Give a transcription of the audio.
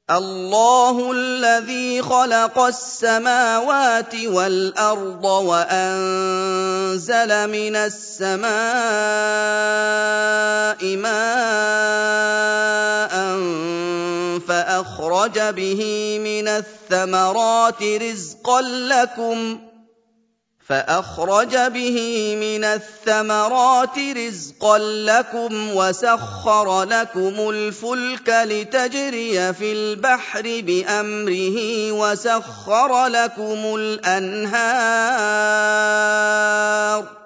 اللَّهُ الَّذِي خَلَقَ السَّمَاوَاتِ وَالْأَرْضَ وَأَنزَلَ مِنَ السَّمَاءِ مَاءً فَأَخْرَجَ بِهِ مِنَ الثَّمَرَاتِ رِزْقًا لَّكُمْ وَسَخَّرَ لَكُمُ الْفُلْكَ لِتَجْرِيَ فِي الْبَحْرِ بِأَمْرِهِ وَسَخَّرَ لَكُمُ الْأَنْهَارَ